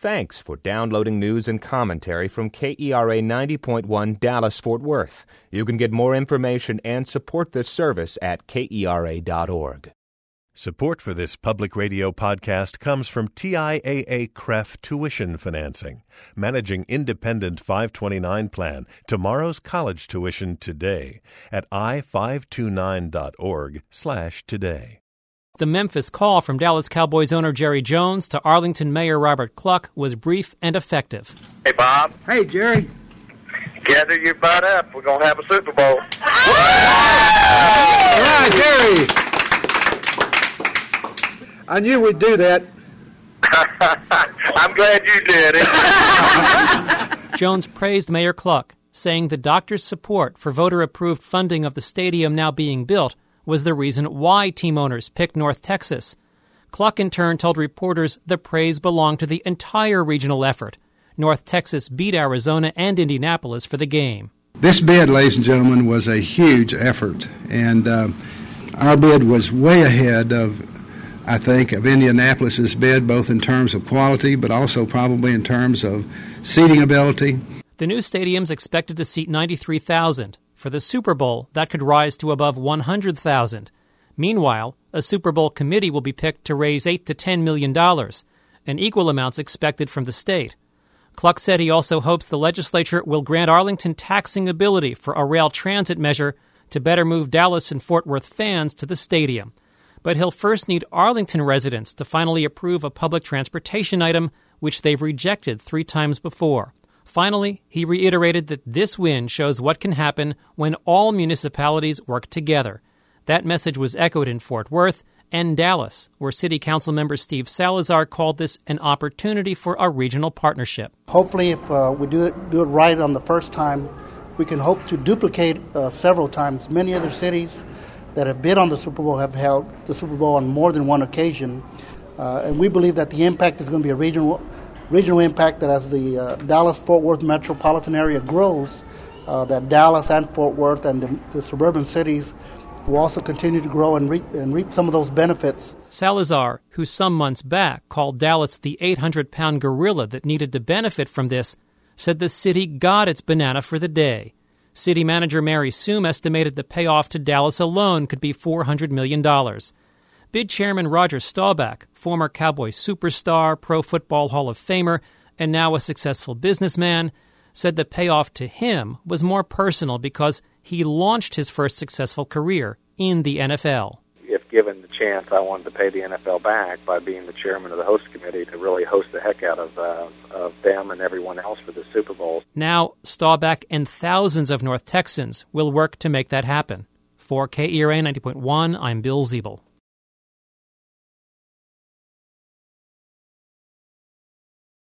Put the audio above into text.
Thanks for downloading news and commentary from KERA 90.1 Dallas-Fort Worth. You can get more information and support this service at KERA.org. Support for this public radio podcast comes from TIAA-CREF Tuition Financing, managing independent 529 plan, tomorrow's college tuition today at i529.org/today. The Memphis call from Dallas Cowboys owner Jerry Jones to Arlington Mayor Robert Cluck was brief and effective. Hey, Bob. Hey, Jerry. Gather your butt up. We're going to have a Super Bowl. All right, Jerry. I knew we'd do that. I'm glad you did it. Jones praised Mayor Cluck, saying the doctor's support for voter-approved funding of the stadium now being built was the reason why team owners picked North Texas. Cluck, in turn, told reporters the praise belonged to the entire regional effort. North Texas beat Arizona and Indianapolis for the game. This bid, ladies and gentlemen, was a huge effort, and our bid was way ahead of, I think, of Indianapolis's bid, both in terms of quality, but also probably in terms of seating ability. The new stadium's expected to seat 93,000. For the Super Bowl, that could rise to above 100,000. Meanwhile, a Super Bowl committee will be picked to raise $8 to $10 million, and equal amounts expected from the state. Cluck said he also hopes the legislature will grant Arlington taxing ability for a rail transit measure to better move Dallas and Fort Worth fans to the stadium. But he'll first need Arlington residents to finally approve a public transportation item, which they've rejected 3 times before. Finally, he reiterated that this win shows what can happen when all municipalities work together. That message was echoed in Fort Worth and Dallas, where City Council member Steve Salazar called this an opportunity for a regional partnership. Hopefully, if we do it right on the first time, we can hope to duplicate several times. Many other cities that have bid on the Super Bowl have held the Super Bowl on more than one occasion, and we believe that the impact is going to be a regional impact, that as the Dallas-Fort Worth metropolitan area grows, that Dallas and Fort Worth and the suburban cities will also continue to grow and reap some of those benefits. Salazar, who some months back called Dallas the 800-pound gorilla that needed to benefit from this, said the city got its banana for the day. City manager Mary Soom estimated the payoff to Dallas alone could be $400 million. Bid chairman Roger Staubach, former Cowboy superstar, Pro Football Hall of Famer, and now a successful businessman, said the payoff to him was more personal because he launched his first successful career in the NFL. If given the chance, I wanted to pay the NFL back by being the chairman of the host committee to really host the heck out of them and everyone else for the Super Bowl. Now, Staubach and thousands of North Texans will work to make that happen. For KERA 90.1, I'm Bill Ziebel.